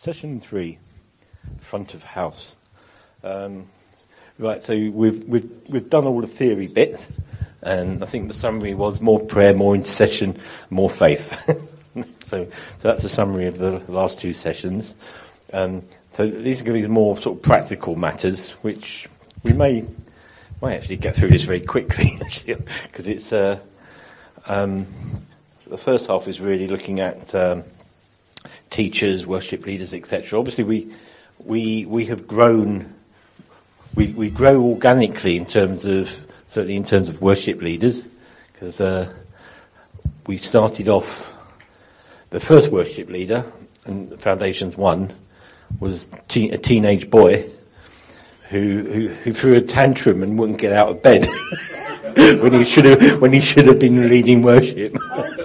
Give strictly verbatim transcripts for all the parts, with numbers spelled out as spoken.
Session three, front of house. Um, right, so we've we've we've done all the theory bits, and I think the summary was more prayer, more intercession, more faith. so, so that's a summary of the last two sessions. Um, so these are going to be more sort of practical matters, which we may might actually get through this very quickly, because it's uh, um, the first half is really looking at um, teachers, worship leaders, et cetera. Obviously, we we we have grown. We we grow organically in terms of certainly in terms of worship leaders, because uh, we started off. The first worship leader, and Foundations One, was teen, a teenage boy who, who who threw a tantrum and wouldn't get out of bed when he should have when he should have been leading worship.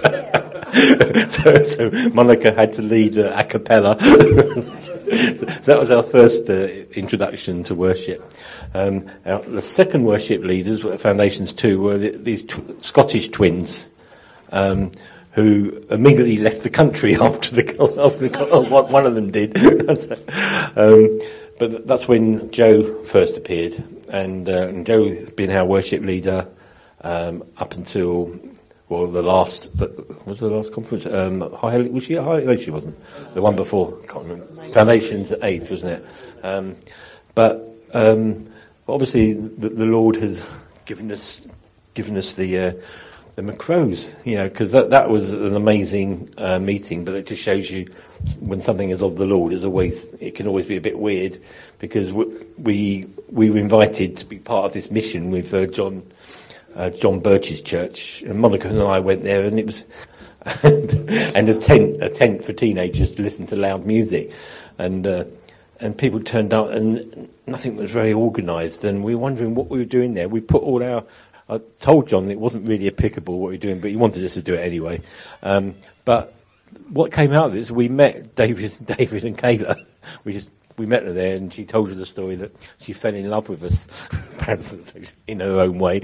so, so Monica had to lead uh, a cappella. So that was our first uh, introduction to worship. Um, our, the second worship leaders at Foundations Two were the, these tw- Scottish twins, um, who immediately left the country after the, after the oh, one of them did. um, but that's when Joe first appeared, and, uh, and Joe has been our worship leader um, up until. Well, the last, the, was the last conference, um, high, was she at high? No, she wasn't. The one before, I can't remember. Foundations at eight, wasn't it? Um, but, um, obviously the, the Lord has given us, given us the, uh, the Macrows, you know, because that, that was an amazing, uh, meeting, but it just shows you when something is of the Lord, it's always, it can always be a bit weird, because we, we, we were invited to be part of this mission with, uh, John, Uh, John Birch's church, and Monica and I went there, and it was and, and a tent a tent for teenagers to listen to loud music, and uh, and people turned up, and nothing was very organised, and we were wondering what we were doing there. We put all our I told John it wasn't really applicable what we were doing, but he wanted us to do it anyway. Um, but what came out of this, we met David, David and Kayla. We just we met her there, and she told us the story that she fell in love with us, in her own way.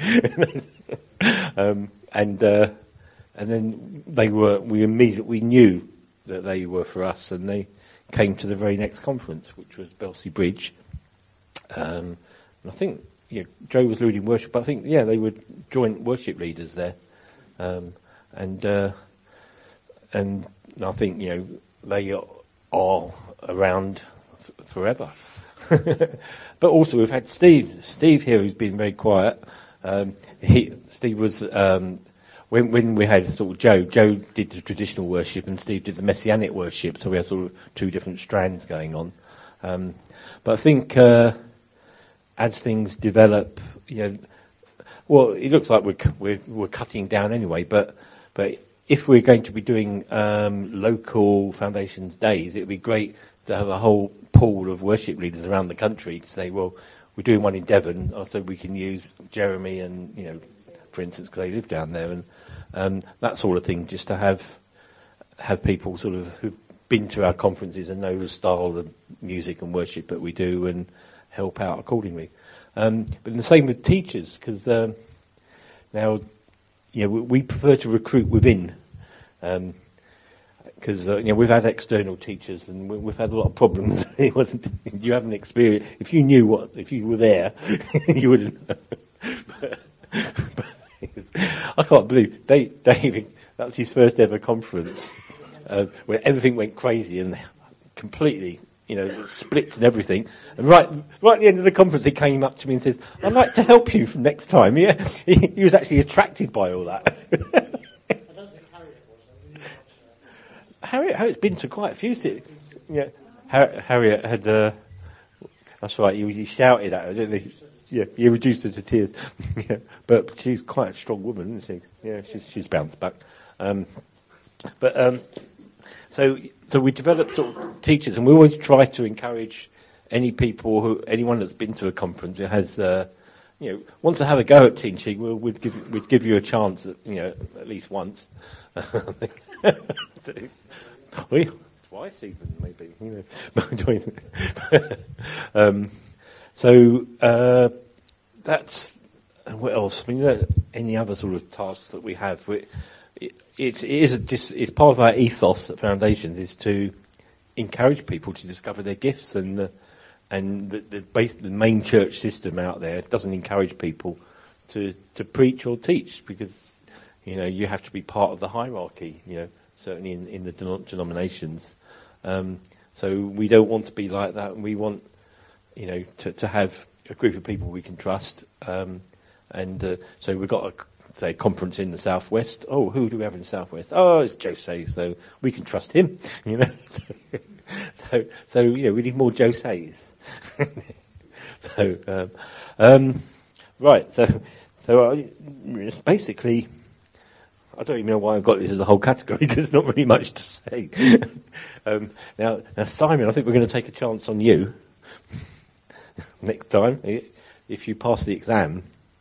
um, and uh, and then they were, we immediately knew that they were for us, and they came to the very next conference, which was Belsey Bridge. Um, and I think yeah, Joe was leading worship, but I think yeah, they were joint worship leaders there, um, and uh, and I think you know they are around forever. But also we've had Steve, Steve here, who's been very quiet. Um, he, Steve was, um, when, when we had sort of Joe, Joe did the traditional worship and Steve did the messianic worship, so we had sort of two different strands going on. Um, but I think, uh, as things develop, you know, well, it looks like we're, we're, we're cutting down anyway, but, but if we're going to be doing, um, local Foundations days, it would be great to have a whole pool of worship leaders around the country to say, well, we're doing one in Devon, so we can use Jeremy and, you know, for instance, because they live down there, and um, that sort of thing, just to have have people sort of who've been to our conferences and know the style of music and worship that we do and help out accordingly. Um, but the same with teachers, because um, now, you know, we, we prefer to recruit within. Um, Because uh, you know we've had external teachers and we, we've had a lot of problems. It wasn't you haven't experienced. If you knew what, if you were there, you wouldn't. but, but was, I can't believe Dave, David. That was his first ever conference uh, where everything went crazy and completely, you know, splits and everything. And right, right at the end of the conference, he came up to me and says, "I'd like to help you for next time." Yeah, he, he was actually attracted by all that. Harriet, Harriet's been to quite a few cities. Yeah, Harriet, Harriet had. Uh, that's right. You, you shouted at her, didn't you? Yeah, you reduced her to tears. Yeah, but she's quite a strong woman, isn't she? Yeah, she's she's bounced back. Um, but um, so so we developed sort of teachers, and we always try to encourage any people who anyone that's been to a conference who has. Uh, you know, wants to have a go at teaching, we'll, we'd give we'd give you a chance, at, you know, at least once. We twice even, maybe, you know. um, so uh, that's what else? I mean, there any other sort of tasks that we have? We, it, it is a, it's part of our ethos at Foundations is to encourage people to discover their gifts, and the, and the, the, base, the main church system out there doesn't encourage people to, to preach or teach, because, you know, you have to be part of the hierarchy, you know, certainly in, in the denominations. Um, so we don't want to be like that, and we want, you know, to, to have a group of people we can trust. Um, and uh, so we've got a, say, conference in the Southwest. Oh, who do we have in the Southwest? Oh, it's Jose, so we can trust him, you know. so, so, you know, we need more Joses. so, um, um, right, so, so uh, basically, I don't even know why I've got this as a whole category, because there's not really much to say. um, now, now, Simon, I think we're going to take a chance on you next time, if you pass the exam.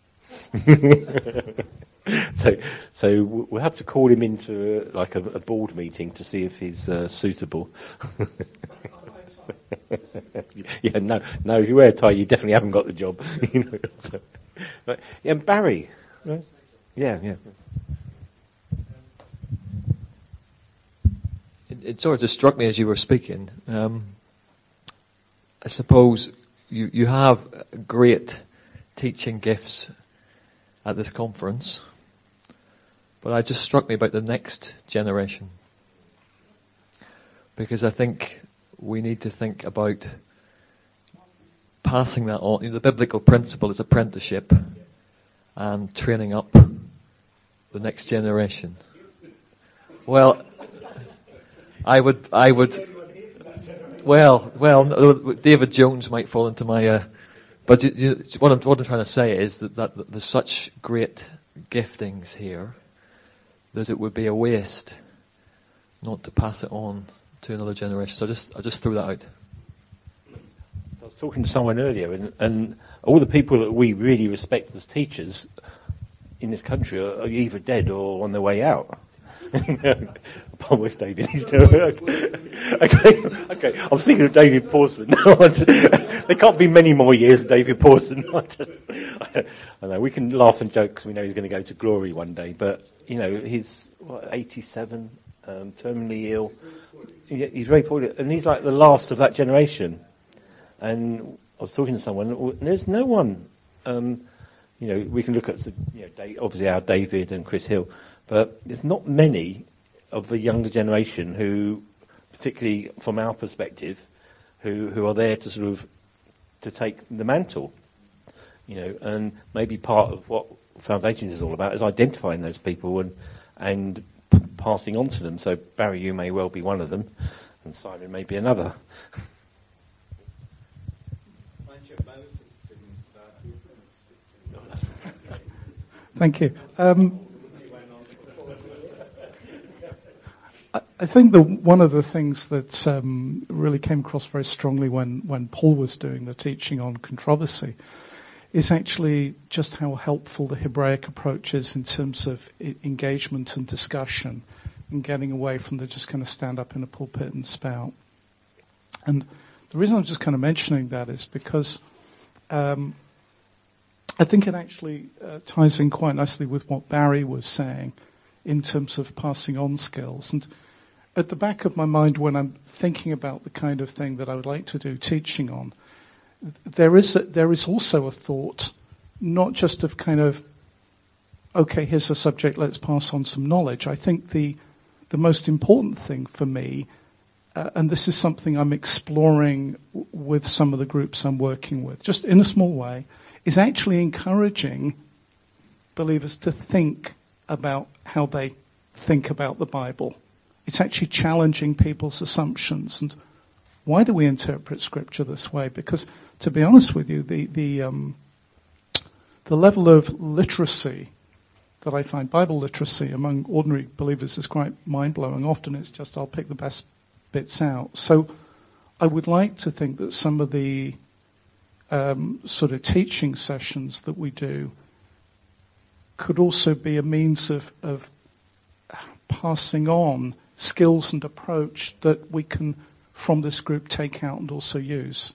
so, so we'll have to call him into uh, like a, a board meeting to see if he's uh, suitable. yeah, no, no. If you wear a tie, you definitely haven't got the job. you know. So, but, yeah, and Barry. Right? Yeah, yeah. It, it sort of just struck me as you were speaking. Um, I suppose you you have great teaching gifts at this conference, but it just struck me about the next generation, because I think we need to think about passing that on. You know, the biblical principle is apprenticeship and training up the next generation. Well, I would, I would, well, well, David Jones might fall into my, uh, but you, you, what I'm, what I'm trying to say is that, that, that there's such great giftings here that it would be a waste not to pass it on to another generation. So I just, I just threw that out. I was talking to someone earlier, and, and all the people that we really respect as teachers in this country are, are either dead or on their way out. Apart with David, he's still okay. Okay, I was thinking of David Pawson. There can't be many more years of David Pawson. I know we can laugh and joke because we know he's going to go to glory one day. But you know, he's what, eighty-seven, um, terminally ill. He, he's very poorly, and he's like the last of that generation. And I was talking to someone. There's no one. Um, you know, we can look at you know, obviously our David and Chris Hill. But there's not many of the younger generation who, particularly from our perspective, who, who are there to sort of to take the mantle, you know. And maybe part of what Foundations is all about is identifying those people and and p- passing on to them. So Barry, you may well be one of them, and Simon may be another. Thank you. Um, I think that one of the things that um, really came across very strongly when, when Paul was doing the teaching on controversy is actually just how helpful the Hebraic approach is in terms of I- engagement and discussion and getting away from the just kind of stand up in a pulpit and spout. And the reason I'm just kind of mentioning that is because um, I think it actually uh, ties in quite nicely with what Barry was saying in terms of passing on skills. And at the back of my mind, when I'm thinking about the kind of thing that I would like to do teaching on, there is a, there is also a thought, not just of kind of, okay, here's a subject, let's pass on some knowledge. I think the the most important thing for me, uh, and this is something I'm exploring w- with some of the groups I'm working with, just in a small way, is actually encouraging believers to think about how they think about the Bible. It's actually challenging people's assumptions. And why do we interpret Scripture this way? Because, to be honest with you, the the um, the level of literacy that I find, Bible literacy among ordinary believers, is quite mind-blowing. Often it's just, I'll pick the best bits out. So I would like to think that some of the um, sort of teaching sessions that we do could also be a means of, of passing on skills and approach that we can, from this group, take out and also use.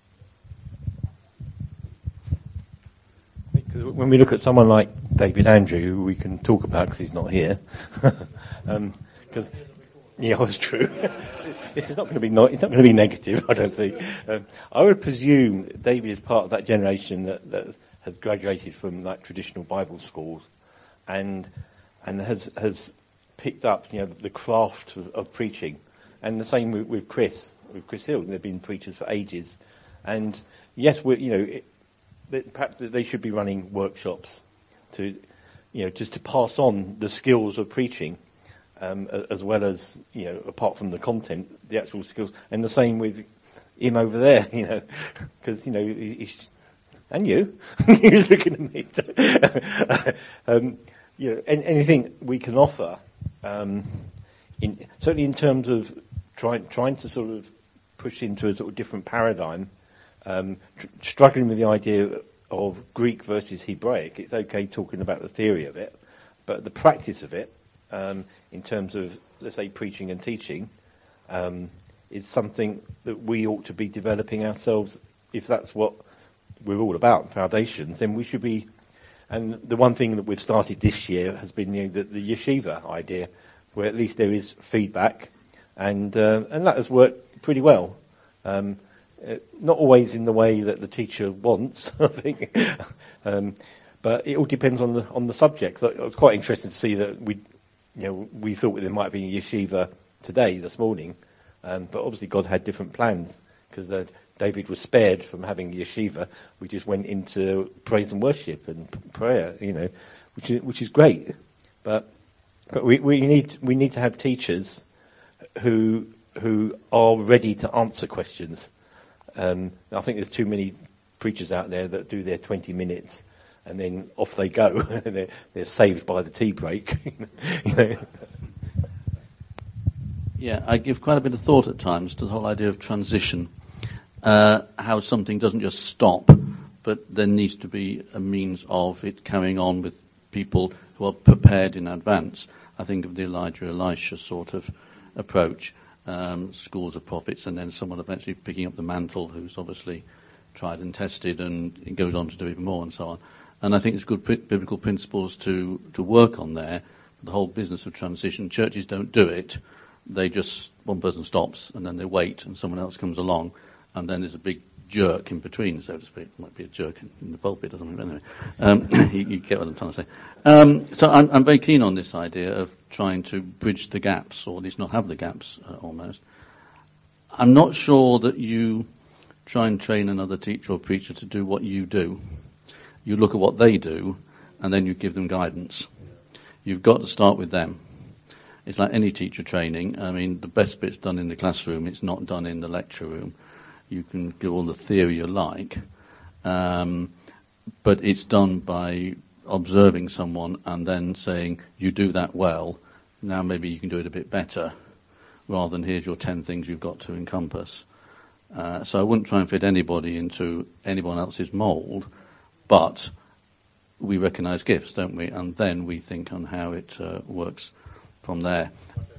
When we look at someone like David Andrew, who we can talk about because he's not here, um, cause, Yeah, that's true. This it's not going to be no, it's not going to be negative, I don't think. Um, I would presume David is part of that generation that, that has graduated from like traditional Bible schools, and and has has picked up, you know, the craft of, of preaching, and the same with, with Chris, with Chris Hill. They've been preachers for ages, and yes, we you know, it, that perhaps they should be running workshops to, you know, just to pass on the skills of preaching. Um, as well as, you know, apart from the content, the actual skills, and the same with him over there, you know, because, you know, he's, and you, he was looking at me. um, you know, any, anything we can offer, um, in, certainly in terms of trying trying to sort of push into a sort of different paradigm, um, tr- struggling with the idea of Greek versus Hebraic. It's okay talking about the theory of it, but the practice of it, Um, in terms of, let's say, preaching and teaching, um, is something that we ought to be developing ourselves. If that's what we're all about, foundations, then we should be. And the one thing that we've started this year has been, you know, the, the yeshiva idea, where at least there is feedback, and uh, and that has worked pretty well. Um, uh, not always in the way that the teacher wants, I think, um, but it all depends on the on the subject. So it was quite interesting to see that we. You know, we thought there might be a yeshiva today, this morning, um, but obviously God had different plans, because uh, David was spared from having yeshiva. We just went into praise and worship and p- prayer, you know, which is which is great. But but we, we need we need to have teachers who who are ready to answer questions. Um, I think there's too many preachers out there that do their twenty minutes. And then off they go. they're, they're saved by the tea break. You know. Yeah, I give quite a bit of thought at times to the whole idea of transition. Uh, how something doesn't just stop, but there needs to be a means of it carrying on with people who are prepared in advance. I think of the Elijah Elisha sort of approach, um, schools of prophets, and then someone eventually picking up the mantle who's obviously tried and tested and it goes on to do even more and so on. And I think it's good p- biblical principles to, to work on there. The whole business of transition, churches don't do it. They just, one person stops and then they wait and someone else comes along and then there's a big jerk in between, so to speak. Might be a jerk in, in the pulpit or something, but anyway. Um, you, you get what I'm trying to say. Um, so I'm, I'm very keen on this idea of trying to bridge the gaps, or at least not have the gaps uh, almost. I'm not sure that you try and train another teacher or preacher to do what you do. You look at what they do, and then you give them guidance. You've got to start with them. It's like any teacher training. I mean, the best bit's done in the classroom. It's not done in the lecture room. You can give all the theory you like, um, but it's done by observing someone and then saying, you do that well, now maybe you can do it a bit better, rather than here's your ten things you've got to encompass. Uh, so I wouldn't try and fit anybody into anyone else's mould, but we recognise gifts, don't we? And then we think on how it uh, works from there.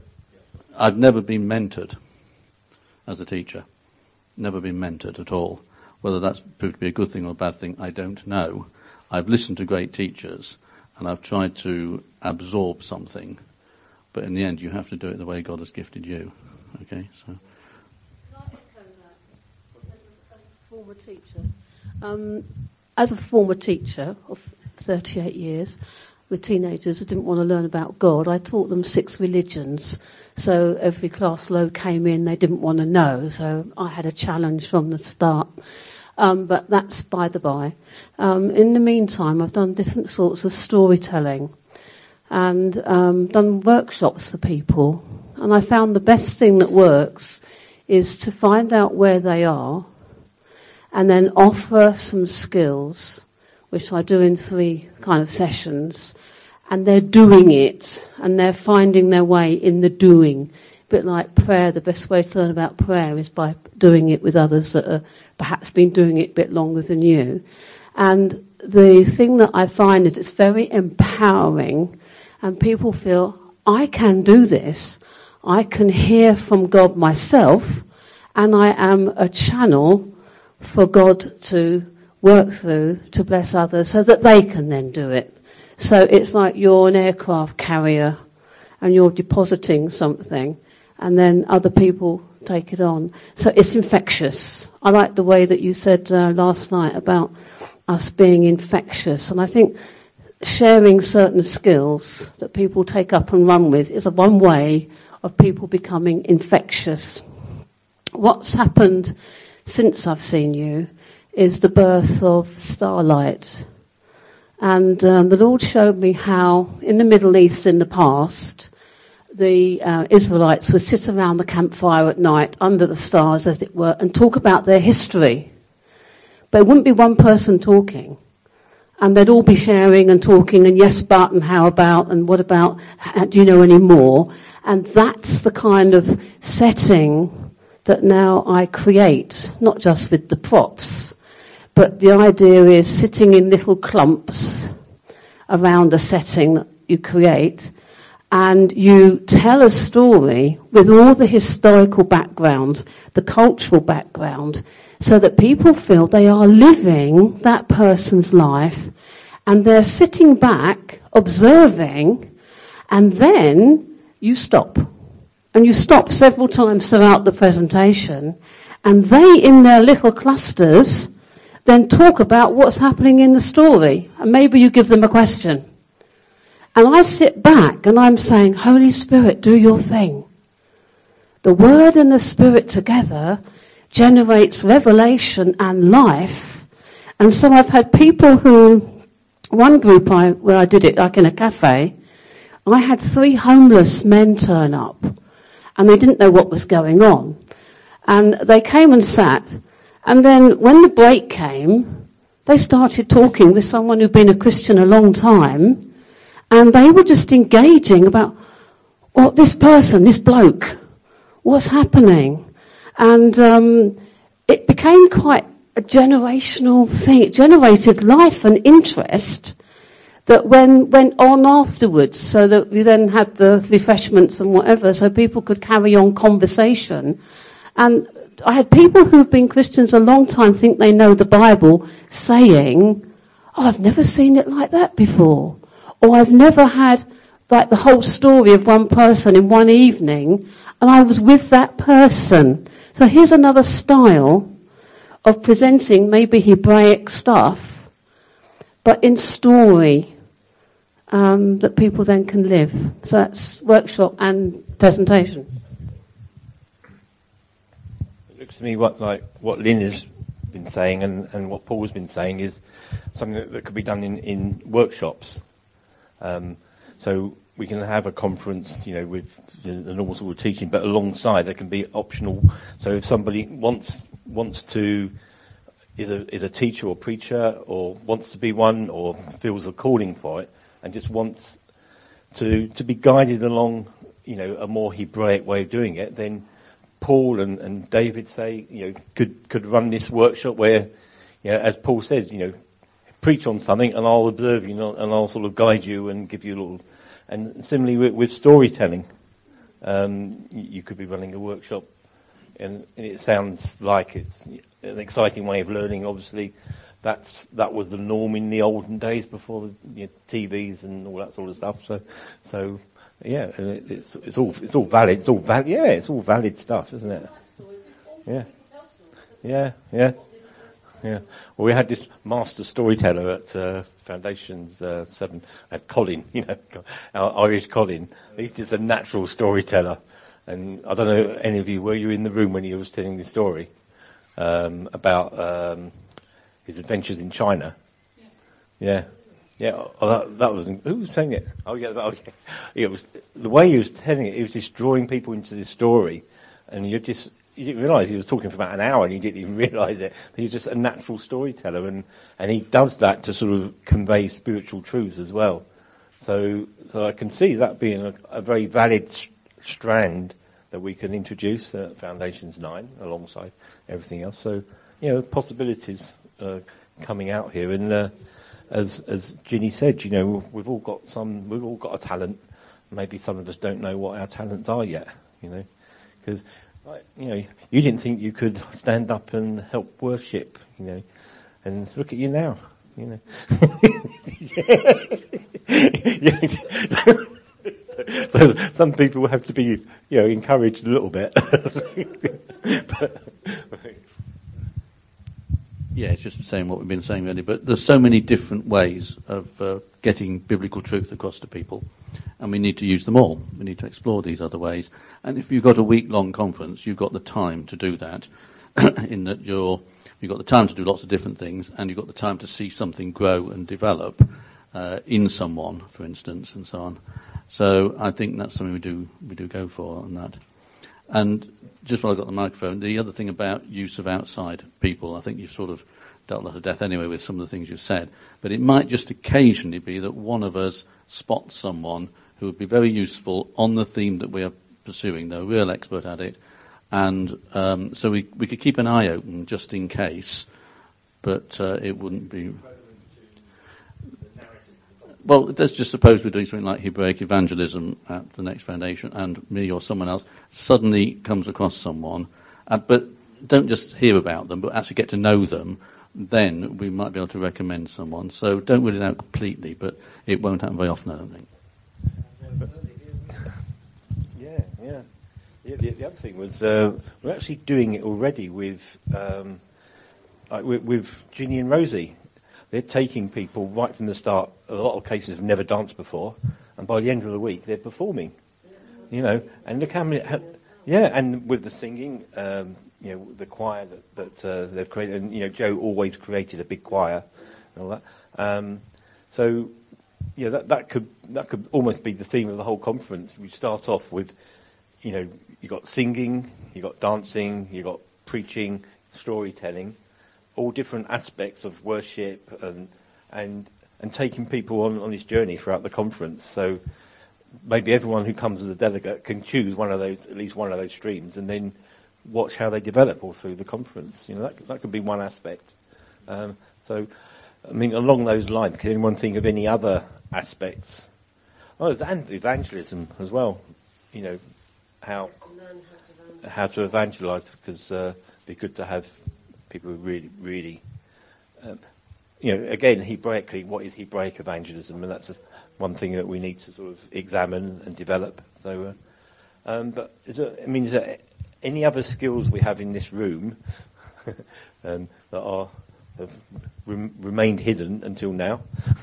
I've never been mentored as a teacher. Never been mentored at all. Whether that's proved to be a good thing or a bad thing, I don't know. I've listened to great teachers, and I've tried to absorb something. But in the end, you have to do it the way God has gifted you. Okay, so... Can I echo that as a, as a former teacher? Um, As a former teacher of thirty-eight years with teenagers who didn't want to learn about God, I taught them six religions. So every class load came in, they didn't want to know. So I had a challenge from the start. Um, but that's by the by. Um, in the meantime, I've done different sorts of storytelling and um, done workshops for people. And I found the best thing that works is to find out where they are, and then offer some skills, which I do in three kind of sessions, and they're doing it, and they're finding their way in the doing. A bit like prayer, the best way to learn about prayer is by doing it with others that have perhaps been doing it a bit longer than you. And the thing that I find is it's very empowering, and people feel, I can do this. I can hear from God myself, and I am a channel for God to work through to bless others so that they can then do it. So it's like you're an aircraft carrier and you're depositing something, and then other people take it on. So it's infectious. I like the way that you said uh, last night about us being infectious, and I think sharing certain skills that people take up and run with is a one way of people becoming infectious. What's happened since I've seen you is the birth of Starlight. And um, the Lord showed me how in the Middle East in the past, the uh, Israelites would sit around the campfire at night under the stars, as it were, and talk about their history. But it wouldn't be one person talking. And they'd all be sharing and talking, and yes, but, and how about, and what about, do you know any more? And that's the kind of setting that now I create, not just with the props, but the idea is sitting in little clumps around a setting that you create, and you tell a story with all the historical background, the cultural background, so that people feel they are living that person's life, and they're sitting back, observing, and then you stop. And you stop several times throughout the presentation, and they, in their little clusters, then talk about what's happening in the story, and maybe you give them a question. And I sit back and I'm saying, Holy Spirit, do your thing. The Word and the Spirit together generates revelation and life. And so I've had people who, one group I, where I did it like in a cafe, I had three homeless men turn up, and they didn't know what was going on. And they came and sat, and then when the break came, they started talking with someone who'd been a Christian a long time, and they were just engaging about, well, this person, this bloke, what's happening? And um, it became quite a generational thing. It generated life and interest that when went on afterwards, so that we then had the refreshments and whatever, so people could carry on conversation. And I had people who've been Christians a long time think they know the Bible saying, oh, I've never seen it like that before. Or I've never had like the whole story of one person in one evening, and I was with that person. So here's another style of presenting maybe Hebraic stuff, but in story, um, that people then can live. So that's workshop and presentation. It looks to me what like what Lynn has been saying and, and what Paul's been saying is something that, that could be done in, in workshops. Um, so we can have a conference, you know, with the, the normal sort of teaching, but alongside there can be optional. So if somebody wants wants to is a is a teacher or preacher or wants to be one or feels a calling for it and just wants to to be guided along, you know, a more Hebraic way of doing it, then Paul and, and David say, you know, could could run this workshop where, you know, as Paul says, you know, preach on something and I'll observe you and I'll sort of guide you and give you a little. And similarly with, with storytelling, um, you could be running a workshop, and, and it sounds like it's an exciting way of learning. Obviously, that's that was the norm in the olden days before the you know, T Vs and all that sort of stuff. So, so yeah, it's it's all it's all valid. It's all valid. Yeah, it's all valid stuff, isn't it? Yeah, yeah, yeah. Yeah. Well, we had this master storyteller at uh, Foundations uh, seven, at Colin, you know, our Irish Colin. He's just a natural storyteller. And I don't know, any of you, were you in the room when he was telling the story um, about um, his adventures in China? Yeah. Yeah. Yeah. Oh, that, that was, who was saying it? Oh, yeah. Okay. It was, the way he was telling it, he was just drawing people into this story. And you're just, you didn't realise he was talking for about an hour and you didn't even realise it. He's just a natural storyteller, and, and he does that to sort of convey spiritual truths as well. So so I can see that being a, a very valid st- strand that we can introduce at Foundations nine alongside everything else. So, you know, possibilities uh, coming out here. And uh, as as Ginny said, you know, we've all got some, we've all got a talent. Maybe some of us don't know what our talents are yet, you know, because you know, you didn't think you could stand up and help worship, you know, and look at you now, you know. yeah. yeah. So, So some people have to be, you know, encouraged a little bit. But, yeah, it's just saying what we've been saying really, but there's so many different ways of uh, getting biblical truth across to people, and we need to use them all. We need to explore these other ways. And if you've got a week-long conference, you've got the time to do that, in that you're, you've got the time to do lots of different things, and you've got the time to see something grow and develop uh, in someone, for instance, and so on. So I think that's something we do we do go for on that. And just while I've got the microphone, the other thing about use of outside people, I think you've sort of dealt a lot of death anyway with some of the things you've said, but it might just occasionally be that one of us spots someone who would be very useful on the theme that we are pursuing. They're a real expert at it, and um, so we we could keep an eye open just in case, but uh, it wouldn't be... Well, let's just suppose we're doing something like Hebraic evangelism at the Next Foundation, and me or someone else suddenly comes across someone, uh, but don't just hear about them, but actually get to know them, then we might be able to recommend someone. So don't rule it out completely, but it won't happen very often, I don't think. Yeah, yeah. The, the, the other thing was uh, we're actually doing it already with, um, like with, with Ginny and Rosie. They're taking people right from the start. A lot of cases have never danced before, and by the end of the week, they're performing. You know, and look how many. How, yeah, and with the singing, um, you know, the choir that, that uh, they've created, and you know, Joe always created a big choir and all that. Um, so, yeah, that that could that could almost be the theme of the whole conference. We start off with, you know, you got singing, you got dancing, you got preaching, storytelling. All different aspects of worship and and and taking people on, on this journey throughout the conference. So maybe everyone who comes as a delegate can choose one of those, at least one of those streams, and then watch how they develop all through the conference. You know, that that could be one aspect. Um, so, I mean, along those lines, can anyone think of any other aspects? Oh, there's evangelism as well. You know, how how to evangelize, because uh, it'd be good to have people who really, really, um, you know, again, Hebraically, what is Hebraic evangelism? And that's a, one thing that we need to sort of examine and develop. So, uh, um, but is there, I mean, is there any other skills we have in this room um, that are have rem- remained hidden until now?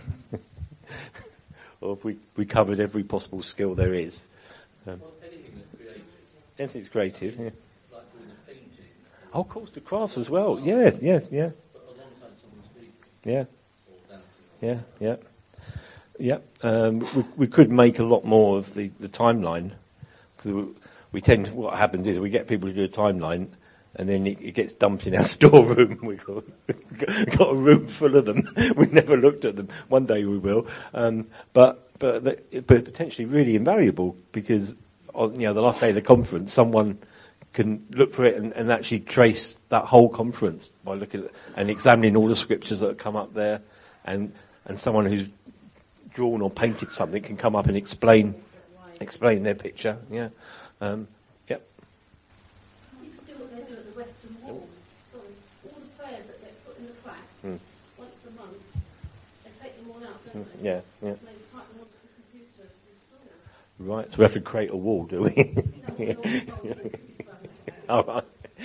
Or have we, we covered every possible skill there is? Um, well, anything that's creative. Anything that's creative, yeah. Like doing a painting. Oh, of course, the crafts as well. Yes, yes, yeah. But alongside someone speaking. Yeah. Or Yeah, yeah. Yeah, um, we, we could make a lot more of the, the timeline, because we, we tend, what happens is we get people to do a timeline, and then it, it gets dumped in our storeroom. We've got, we've got a room full of them. We never looked at them. One day we will. Um, but but but potentially really invaluable, because on, you know, the last day of the conference, someone can look for it and, and actually trace that whole conference by looking at and examining all the scriptures that have come up there, and and someone who's drawn or painted something can come up and explain explain their picture. Yeah. Um, yep. You could do what they do at the Western Wall. Sorry, all the prayers that they put in the cracks Mm. once a month, they take them all out, don't Mm, they? yeah, yeah. And they type them onto the computer in store. Right. So we have to create a wall, do we? No, we all- we all- All right.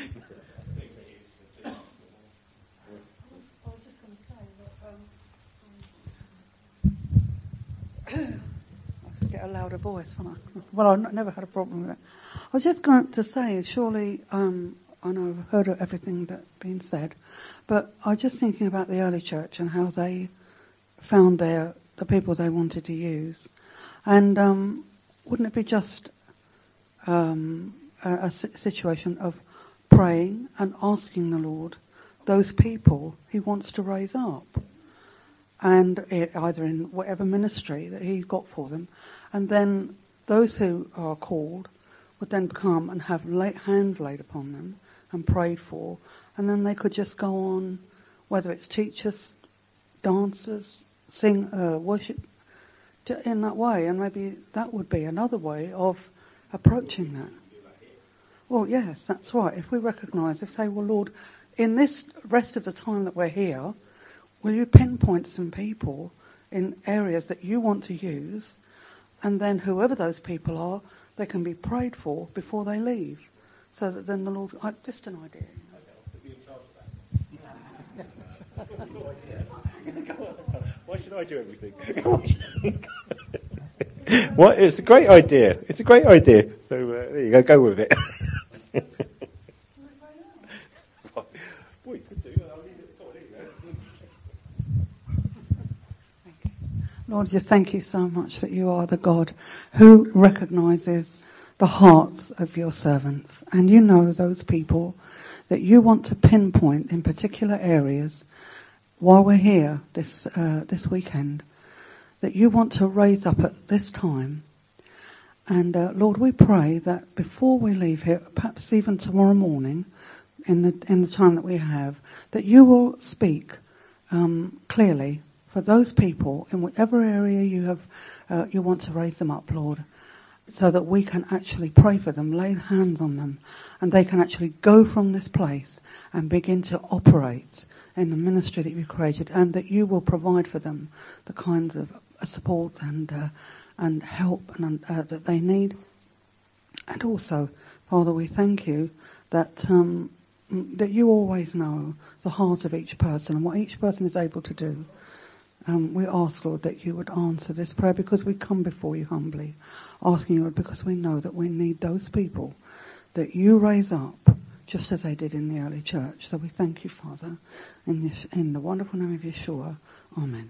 I was just going to say that um, I should get a louder voice, won't I? Well, I've n- never had a problem with it. I was just going to say, surely, um, I know I've heard of everything that's been said, but I was just thinking about the early church and how they found their the people they wanted to use, and um, wouldn't it be just um, a, a situation of praying and asking the Lord those people He wants to raise up, and it, either in whatever ministry that He's got for them, and then those who are called would then come and have lay, hands laid upon them and prayed for, and then they could just go on, whether it's teachers, dancers, sing, uh, worship, to, in that way, and maybe that would be another way of approaching that. Well, yes, that's right. If we recognise, if say, well, Lord, in this rest of the time that we're here, will you pinpoint some people in areas that you want to use and then whoever those people are, they can be prayed for before they leave, so that then the Lord. I, just an idea. Why should I do everything? What? It's a great idea. It's a great idea. So uh, there you go. Go with it. Lord, just thank you so much that you are the God who recognises the hearts of your servants. And you know those people that you want to pinpoint in particular areas while we're here this uh, this weekend, that you want to raise up at this time. And uh, Lord, we pray that before we leave here, perhaps even tomorrow morning, in the in the time that we have, that you will speak um, clearly for those people in whatever area you have, uh, you want to raise them up, Lord, so that we can actually pray for them, lay hands on them, and they can actually go from this place and begin to operate in the ministry that you created, and that you will provide for them the kinds of support and uh, and help and uh, that they need. And also, Father, we thank you that um, that you always know the heart of each person and what each person is able to do. Um, we ask, Lord, that you would answer this prayer, because we come before you humbly, asking you, Lord, because we know that we need those people that you raise up, just as they did in the early church. So we thank you, Father, in, this, in the wonderful name of Yeshua. Amen.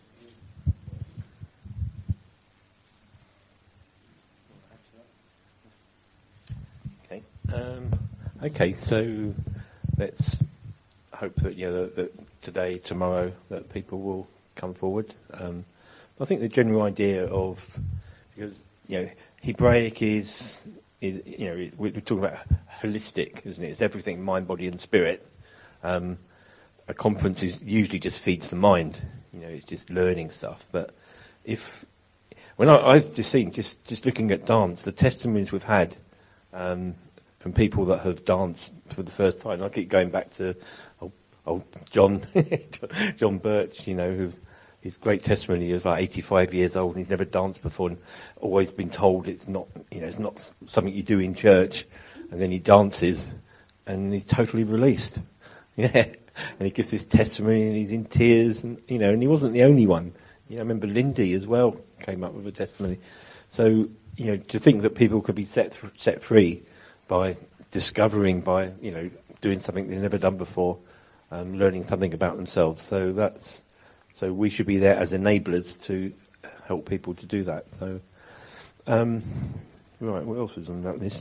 Okay. Um, okay. So let's hope that you know that, that today, tomorrow, that people will come forward. Um, I think the general idea of, because you know, Hebraic is is you know we're talking about holistic, isn't it? It's everything, mind, body, and spirit. Um, a conference is usually just feeds the mind. You know, it's just learning stuff. But if when I, I've just seen just just looking at dance, the testimonies we've had um, from people that have danced for the first time. I keep going back to old, old John John Birch, you know, who's his great testimony. He was like eighty-five years old and he's never danced before, and always been told it's not, you know, it's not something you do in church. And then he dances, and he's totally released. Yeah, and he gives his testimony, and he's in tears, and you know, and he wasn't the only one. You know, I remember Lindy as well came up with a testimony. So you know, to think that people could be set set free by discovering, by you know, doing something they've never done before, um, learning something about themselves. So that's so we should be there as enablers to help people to do that. So, um, right, what else was on that list?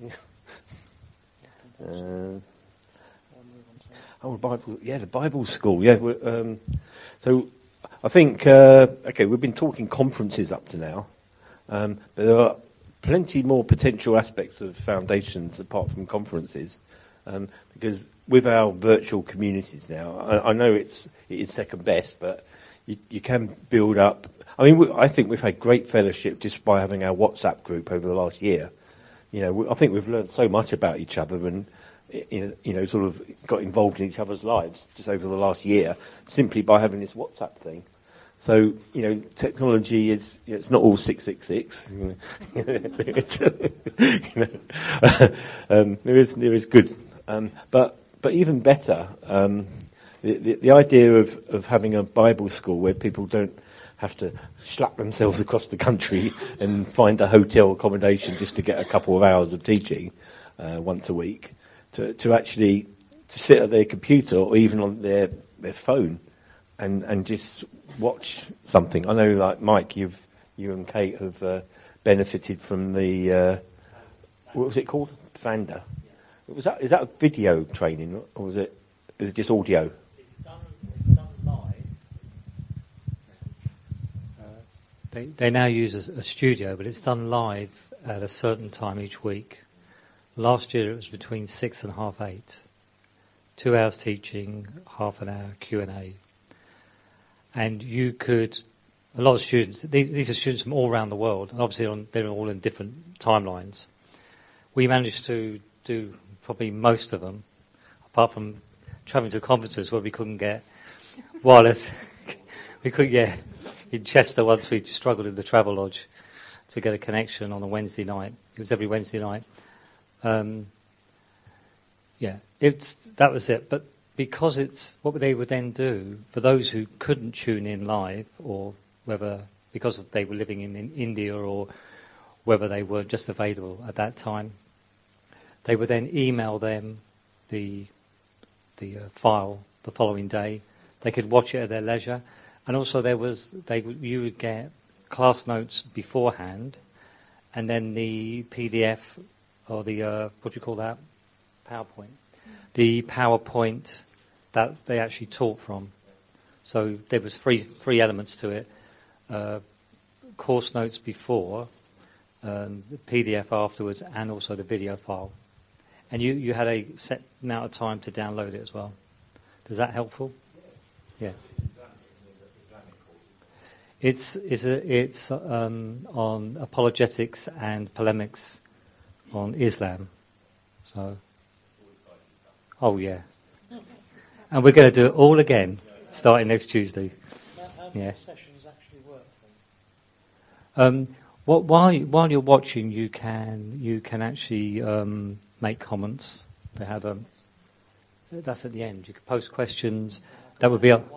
Uh, oh, the Bible, yeah, the Bible school, yeah. Um, so I think, uh, okay, we've been talking conferences up to now, um, but there are plenty more potential aspects of foundations apart from conferences, um, because with our virtual communities now, I, I know it's it is second best, but you, you can build up. I mean, we, I think we've had great fellowship just by having our WhatsApp group over the last year. You know, we, I think we've learned so much about each other and, you know, sort of got involved in each other's lives just over the last year simply by having this WhatsApp thing. So, you know, technology is, you know, it's not all six six six. You know, it's, you know, um, there is, there is good. Um, but, but even better, um, the, the, the idea of, of having a Bible school where people don't have to schlep themselves across the country and find a hotel accommodation just to get a couple of hours of teaching, uh, once a week, to, to actually to sit at their computer or even on their, their phone and, and just watch something. I know, like Mike, you've, you and Kate have, uh, benefited from the, uh, what was it called? Vanda. Was that, is that a video training or was it, is it just audio? It's done, it's done live. Uh, they, they now use a, a studio, but it's done live at a certain time each week. Last year it was between six and half eight. Two hours teaching, half an hour Q and A. And you could, a lot of students, these, these are students from all around the world, and obviously on, they're all in different timelines. We managed to do probably most of them, apart from travelling to conferences where we couldn't get wireless. We couldn't get, in Chester once we struggled in the travel lodge. to get a connection on a Wednesday night. It was every Wednesday night. Um, yeah, it's that was it. But because it's what they would then do for those who couldn't tune in live, or whether because they were living in, in India or whether they were just available at that time, they would then email them the the uh, file the following day. They could watch it at their leisure, and also there was they you would get class notes beforehand, and then the P D F or the uh, what do you call that PowerPoint, the PowerPoint that they actually taught from. So there was three three elements to it: uh, course notes before, um, the P D F afterwards, and also the video file. And you, you had a set amount of time to download it as well. Is that helpful? Yeah. It's it's a, it's um, on apologetics and polemics on Islam. So. Oh yeah. And we're going to do it all again, starting next Tuesday. How yeah. many sessions actually work? Um, what, while while you're watching, you can you can actually um, make comments. They had um, that's at the end. You can post questions. That would be up.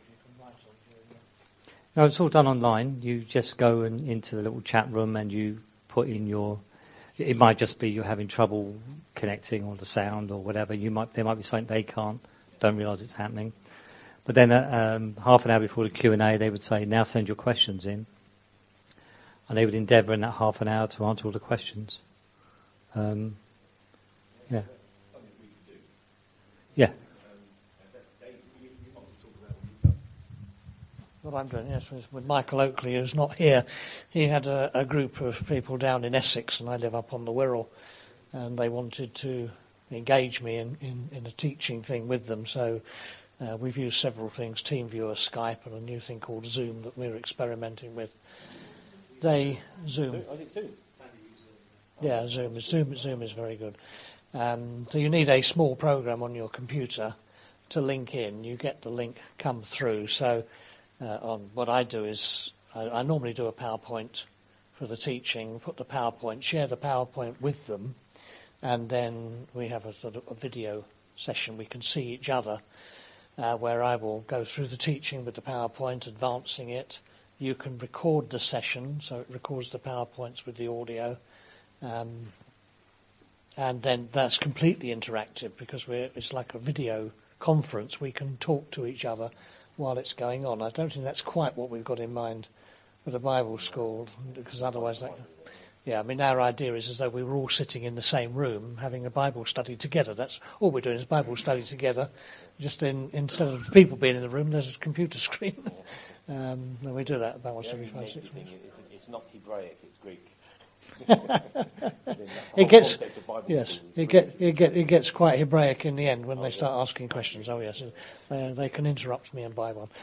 No, it's all done online. You just go and into the little chat room and you put in your. It might just be you're having trouble connecting or the sound or whatever. You might there might be something they can't. Don't realise it's happening. But then uh, um, half an hour before the Q and A, they would say, now send your questions in. And they would endeavour in that half an hour to answer all the questions. Um, yeah. Yeah. What I'm doing, yes, with, with Michael Oakley, who's not here. He had a, a group of people down in Essex, and I live up on the Wirral, and they wanted to engage me in, in, in a teaching thing with them. So uh, we've used several things, TeamViewer, Skype, and a new thing called Zoom that we're experimenting with. They, Zoom. Yeah, Zoom. Zoom, Zoom is very good. Um, so you need a small program on your computer to link in. You get the link come through. So uh, on what I do is I, I normally do a PowerPoint for the teaching, put the PowerPoint, share the PowerPoint with them, and then we have a sort of a video session. We can see each other, uh, where I will go through the teaching with the PowerPoint, advancing it. You can record the session, so it records the PowerPoints with the audio. Um, and then that's completely interactive because we're, it's like a video conference. We can talk to each other while it's going on. I don't think that's quite what we've got in mind for the Bible school, because otherwise that... Yeah, I mean, our idea is as though we were all sitting in the same room having a Bible study together. That's all we're doing is Bible study together. Just in, instead of people being in the room, there's a computer screen. um, and we do that about once every five, six weeks. It's not Hebraic, it's Greek. It gets yes, it get it get it gets quite Hebraic in the end when they start asking questions. Oh yes, they, they can interrupt me and buy one.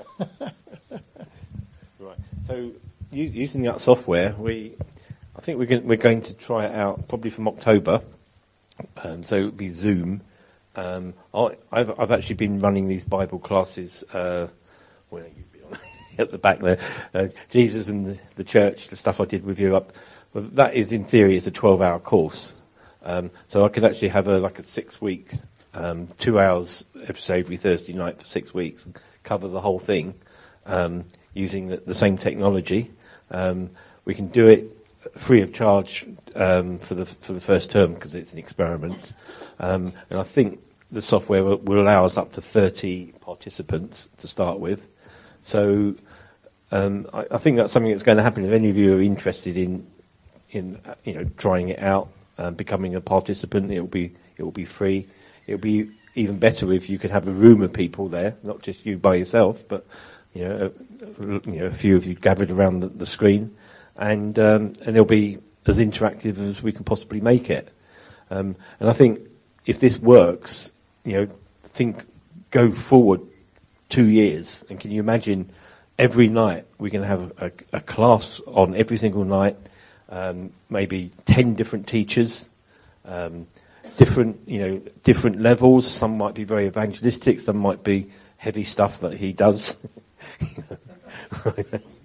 Right. So using that software, we. I think we're going, we're going to try it out probably from October. Um, so it would be Zoom. Um, I, I've, I've actually been running these Bible classes. Uh, well, you've been on at the back there. Uh, Jesus and the, the church, the stuff I did with you up. Well, that is in theory is a twelve-hour course. Um, so I could actually have a like a six-week, um, two hours every, every Thursday night for six weeks, and cover the whole thing um, using the, the same technology. Um, we can do it free of charge um, for the for the first term because it's an experiment, um, and I think the software will, will allow us up to thirty participants to start with. So um, I, I think that's something that's going to happen. If any of you are interested in in you know trying it out, um, becoming a participant, it will be it will be free. It will be even better if you could have a room of people there, not just you by yourself, but you know a, you know a few of you gathered around the, the screen. And um, and they'll be as interactive as we can possibly make it. Um, and I think if this works, you know, think go forward two years, and can you imagine every night we can have a, a class on every single night, um, maybe ten different teachers, um, different you know different levels. Some might be very evangelistic, some might be heavy stuff that he does.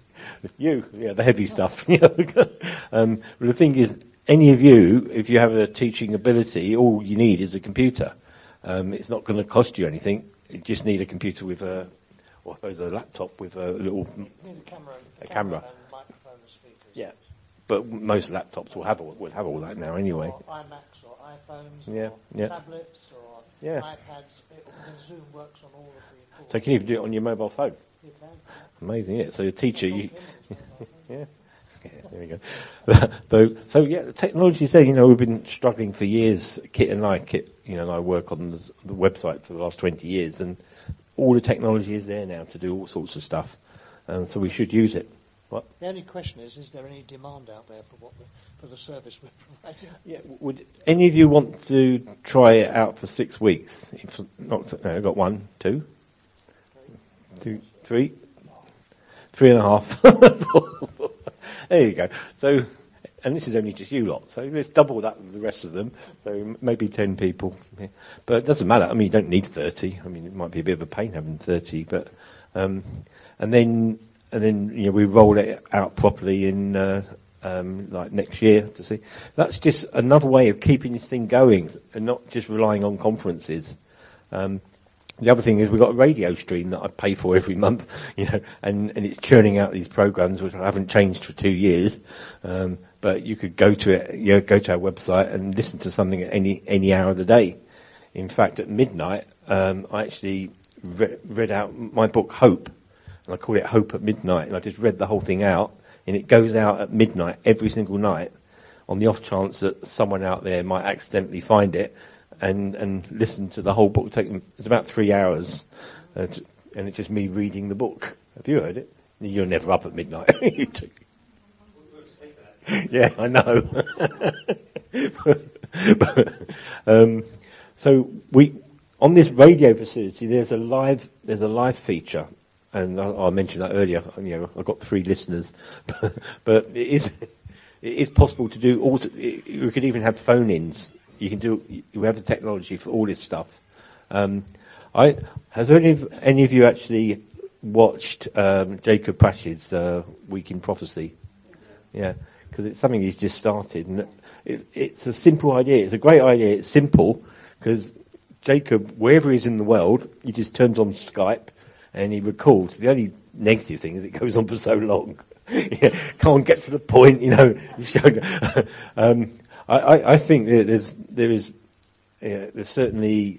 You, yeah, the heavy stuff. um, but the thing is, any of you, if you have a teaching ability, all you need is a computer. Um, it's not going to cost you anything. You just need a computer with a, or I suppose a laptop with a little You need a camera, a a camera, camera. and microphone and speakers. Yeah, but most laptops will have all, will have all that now anyway. Or iMacs or iPhones Yeah, or yeah. tablets or Yeah. iPads. It, Zoom works on all of the... So you can even do it on your mobile phone. You can. Amazing, yeah. So the teacher, you, Yeah. yeah. Yeah, there we go. so, so yeah, the technology is there. You know, we've been struggling for years. Kit and I, Kit, you know, and I work on the, the website for the last twenty years, and all the technology is there now to do all sorts of stuff. And so we should use it. What? The only question is, is there any demand out there for what the, for the service we're providing? Yeah. Would any of you want to try it out for six weeks? If not, no, I've got one, two, two, three, three and a half. There you go. So, and this is only just you lot. So let's double that with the rest of them. So maybe ten people. But it doesn't matter. I mean, you don't need thirty. I mean, it might be a bit of a pain having thirty. But um, and then and then you know we roll it out properly in uh, um, like next year to see. That's just another way of keeping this thing going and not just relying on conferences. Um, The other thing is we've got a radio stream that I pay for every month, you know, and, and it's churning out these programs which I haven't changed for two years. Um, but you could go to it, you know, go to our website and listen to something at any any hour of the day. In fact, at midnight, um, I actually re- read out my book Hope, and I call it Hope at Midnight, and I just read the whole thing out, and it goes out at midnight every single night, on the off chance that someone out there might accidentally find it. And, and listen to the whole book. It's about three hours, uh, t- and it's just me reading the book. Have you heard it? You're never up at midnight. Yeah, I know. but, um, so we on this radio facility, there's a live there's a live feature, and I, I mentioned that earlier. You know, I've got three listeners, but it is it is possible to do. Also, it, we could even have phone-ins. You can do. We have the technology for all this stuff. Um, I has any of, any of you actually watched um, Jacob Prasch's uh, Week in Prophecy? Yeah, because it's something he's just started, and it, it's a simple idea. It's a great idea. It's simple because Jacob, wherever he's in the world, he just turns on Skype and he records. The only negative thing is it goes on for so long. Yeah, can't get to the point, you know. um, I, I, I think there's there is uh, there's certainly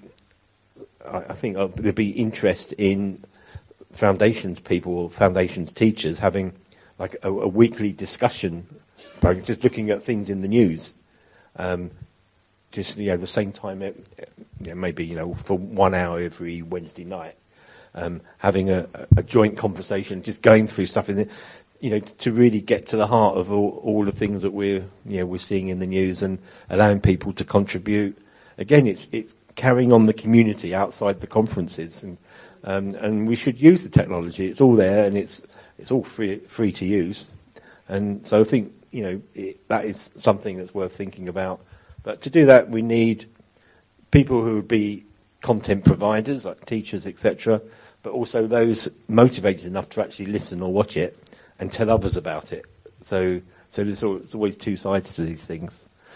I, I think uh, there'd be interest in foundations people or foundations teachers having like a, a weekly discussion, just looking at things in the news. Um, just you know the same time, it, you know, maybe you know for one hour every Wednesday night, um, having a, a joint conversation, just going through stuff in the. You know, to really get to the heart of all, all the things that we're, you know, we're seeing in the news and allowing people to contribute. Again, it's it's carrying on the community outside the conferences, and um, and we should use the technology. It's all there, and it's it's all free free to use. And so I think you know it, that is something that's worth thinking about. But to do that, we need people who would be content providers, like teachers, et cetera, but also those motivated enough to actually listen or watch it and tell others about it. So, so there's always two sides to these things.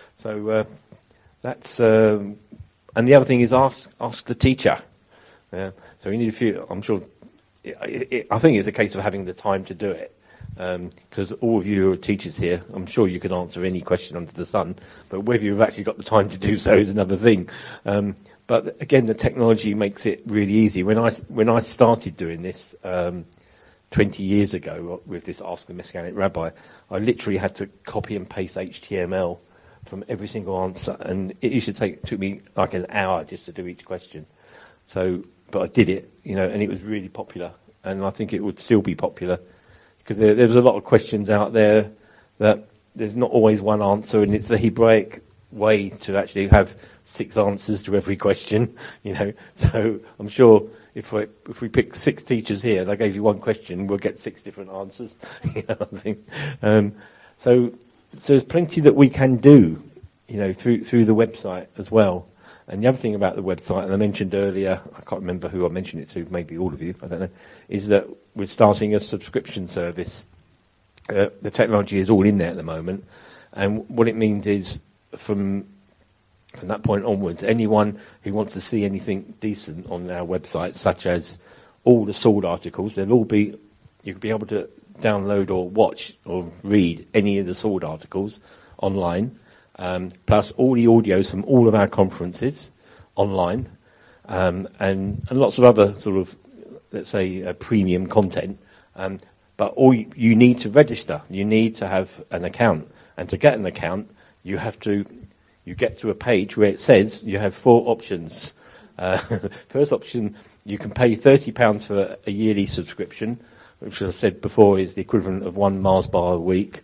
So uh, that's, um, and the other thing is ask ask the teacher. Yeah. So we need a few. I'm sure. It, it, I think it's a case of having the time to do it, because um, all of you who are teachers here, I'm sure you can answer any question under the sun. But whether you've actually got the time to do so is another thing. Um, but again, the technology makes it really easy. When I when I started doing this. Um, twenty years ago with this Ask the Messianic Rabbi, I literally had to copy and paste H T M L from every single answer, and it used to take it took me like an hour just to do each question. So, but I did it, you know, and it was really popular, and I think it would still be popular because there, there was a lot of questions out there that there's not always one answer, and it's the Hebraic way to actually have six answers to every question, you know. So I'm sure. If we if we pick six teachers here, they gave you one question, we'll get six different answers. You know, I think. Um, so, so there's plenty that we can do, you know, through through the website as well. And the other thing about the website, and I mentioned earlier, I can't remember who I mentioned it to, maybe all of you, I don't know, is that we're starting a subscription service. uh, the technology is all in there at the moment. And what it means is, from from that point onwards, anyone who wants to see anything decent on our website, such as all the Sword articles, they'll all be, you could be able to download or watch or read any of the Sword articles online, um, plus all the audios from all of our conferences online, um, and, and lots of other sort of, let's say, uh, premium content. Um, but all you, you need to register. You need to have an account. And to get an account, you have to, you get to a page where it says you have four options. Uh, first option, you can pay thirty pounds for a yearly subscription, which, as I said before, is the equivalent of one Mars bar a week.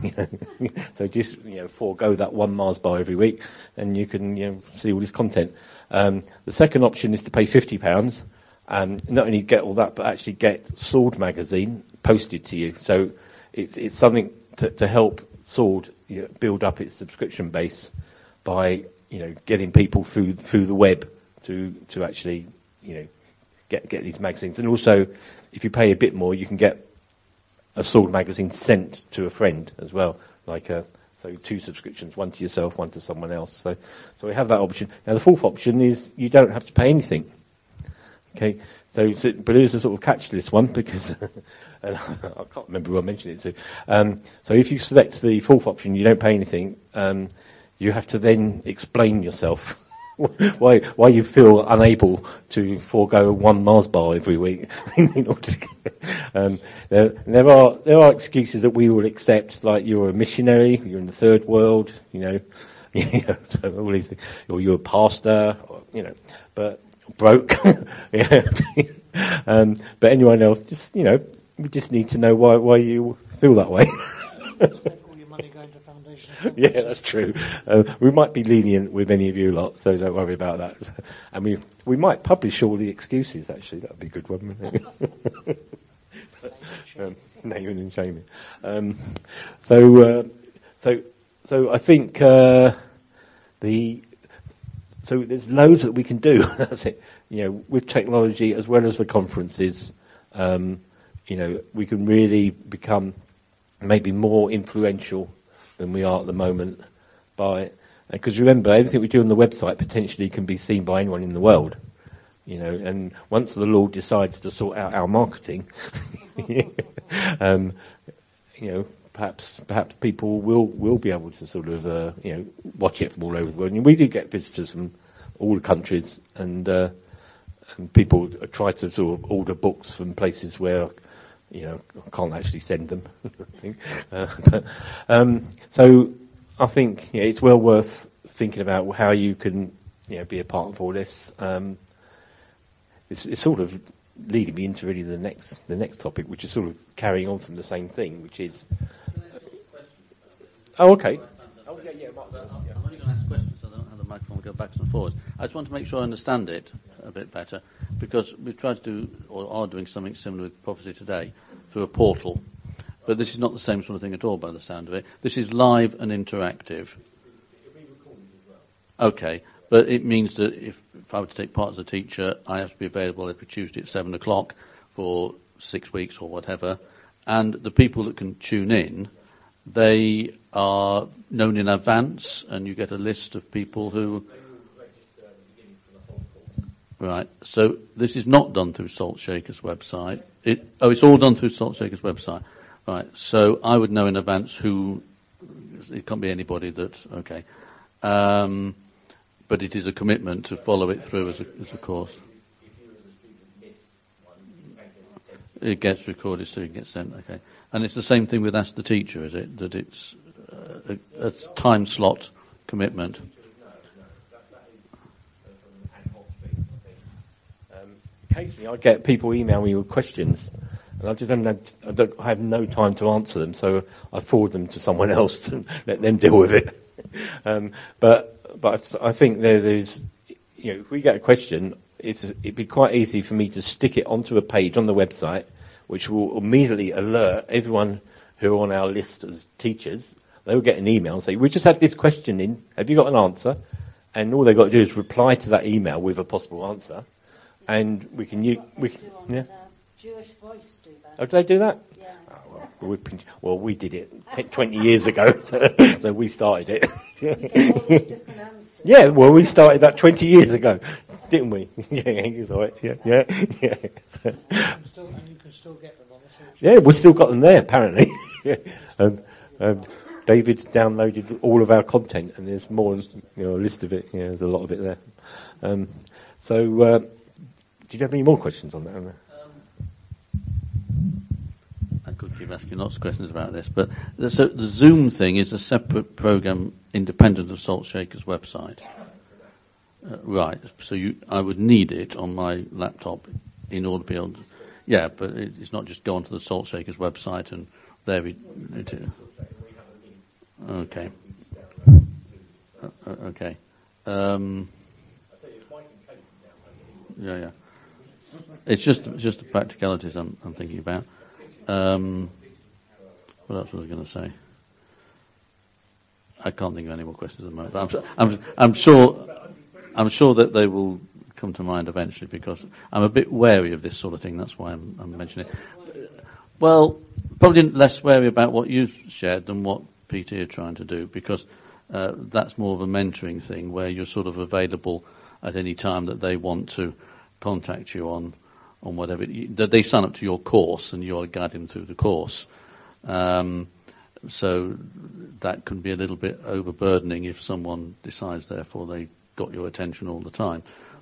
So just, you know, forego that one Mars bar every week, and you can, you know, see all this content. Um, the second option is to pay fifty pounds, and not only get all that, but actually get Sword magazine posted to you. So it's it's something to, to help Sword, you know, build up its subscription base by, you know, getting people through through the web to to actually, you know, get get these magazines. And also, if you pay a bit more, you can get a Sword magazine sent to a friend as well, like a, so two subscriptions, one to yourself, one to someone else. So so we have that option. Now the fourth option is you don't have to pay anything. Okay, so, so but there's a sort of catch to this one, because and I can't remember who I mentioned it to. Um, so if you select the fourth option, you don't pay anything. Um, you have to then explain yourself why why you feel unable to forego one Mars bar every week. in order to get, um, there, there are there are excuses that we will accept, like you're a missionary, you're in the third world, you know, you know, so all these things, or you're a pastor, or, you know, but broke. Yeah. um, but anyone else, just, you know, we just need to know why why you feel that way. Yeah, that's true. Uh, we might be lenient with any of you lot, so don't worry about that. And we we might publish all the excuses, actually. That would be a good one, wouldn't it? um, naming and shaming. Um, so, uh, so, so I think uh, the so there's loads that we can do. That's it. You know, with technology as well as the conferences, um, you know, we can really become maybe more influential than we are at the moment, by, because remember, everything we do on the website potentially can be seen by anyone in the world, you know, and once the Lord decides to sort out our marketing, um, you know, perhaps perhaps people will will be able to sort of uh, you know, watch it from all over the world. And we do get visitors from all the countries, and uh, and people try to sort of order books from places where, you know, I can't actually send them. uh, but, um, so I think, yeah, it's well worth thinking about how you can, you know, be a part of all this. Um, it's, it's sort of leading me into really the next the next topic, which is sort of carrying on from the same thing, which is. Oh, okay. Oh, yeah, yeah. I'm only going to ask questions, so I don't have the microphone go backwards and forwards. I just want to make sure I understand it a bit better, because we've tried to do, or are doing something similar with Prophecy Today through a portal. But this is not the same sort of thing at all, by the sound of it. This is live and interactive. Okay, but it means that if, if I were to take part as a teacher, I have to be available every Tuesday at seven o'clock for six weeks or whatever. And the people that can tune in, they are known in advance, and you get a list of people who. Right. So this is not done through Salt Shaker's website. It, oh, it's all done through Salt Shaker's website. Right. So I would know in advance who. It can't be anybody that. Okay. Um, but it is a commitment to follow it through as a, as a course. It gets recorded, so it gets sent. Okay. And it's the same thing with Ask the Teacher, is it? That it's uh, a, a time slot commitment. Occasionally I get people email me with questions, and I just don't have, I, don't, I have no time to answer them, so I forward them to someone else and let them deal with it. um, but but I think there, there's, you know, if we get a question, it's, it'd be quite easy for me to stick it onto a page on the website, which will immediately alert everyone who are on our list as teachers. They will get an email and say, we just had this question in, have you got an answer? And all they've got to do is reply to that email with a possible answer. And we can use, we can, yeah. Jewish Voice do that. Oh, do they do that? Yeah. Oh, well, we, well, we did it t- twenty years ago, so, so we started it. You get all these different answers. Yeah, well, we started that twenty years ago, didn't we? Yeah, it's all right. Yeah, yeah, yeah. So, And you can still, and you can still get them on the search. yeah, we've still got them there, apparently. Yeah. And, and David's downloaded all of our content, and there's more, you know, a list of it. Yeah, there's a lot of it there. Um, so, uh, did you have any more questions on that? Um, I could keep asking lots of questions about this, but the, so the Zoom thing is a separate program independent of Salt Shaker's website. Uh, right, so you, I would need it on my laptop in order to be able to, yeah, but it, it's not just go onto the Salt Shaker's website and there it, it is. Okay. Uh, okay. Um, yeah, yeah. It's just just the practicalities I'm, I'm thinking about. Um, what else was I going to say? I can't think of any more questions at the moment. But I'm, I'm, I'm sure I'm sure that they will come to mind eventually, because I'm a bit wary of this sort of thing. That's why I'm, I'm mentioning it. Well, probably less wary about what you've shared than what P T are trying to do, because uh, that's more of a mentoring thing where you're sort of available at any time that they want to contact you on on whatever. That they sign up to your course and you're guiding them through the course. Um, so that can be a little bit overburdening if someone decides, therefore, they got your attention all the time.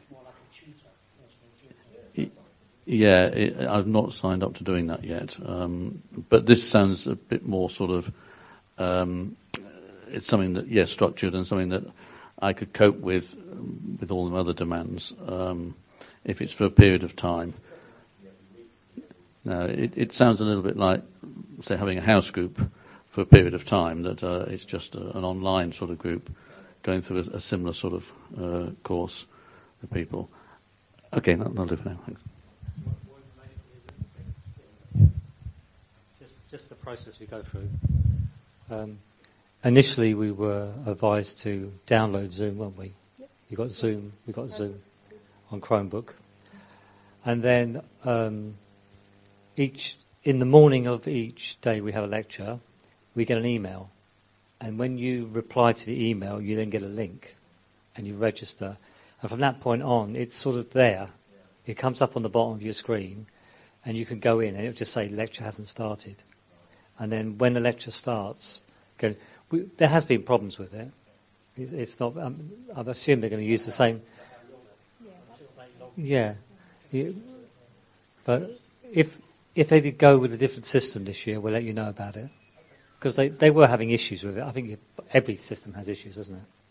Yeah, it, I've not signed up to doing that yet. Um, but this sounds a bit more sort of, um, it's something that, yeah, structured and something that I could cope with, with all the other demands, um, if it's for a period of time. Now, it, it sounds a little bit like, say, having a house group for a period of time, that uh, it's just a, an online sort of group going through a, a similar sort of uh, course for people. Okay, that'll do for now. Thanks. Just, just the process we go through. Um, initially, we were advised to download Zoom, weren't we? You got Zoom. We got Zoom on Chromebook, and then um, each in the morning of each day we have a lecture. We get an email, and when you reply to the email, you then get a link, and you register. And from that point on, it's sort of there. It comes up on the bottom of your screen, and you can go in, and it'll just say lecture hasn't started. And then when the lecture starts, go, we, there has been problems with it. It it's not. Um, I assume they're going to use the same. Yeah, yeah. But if if they did go with a different system this year, we'll let you know about it, because they they were having issues with it. I think every system has issues, doesn't it?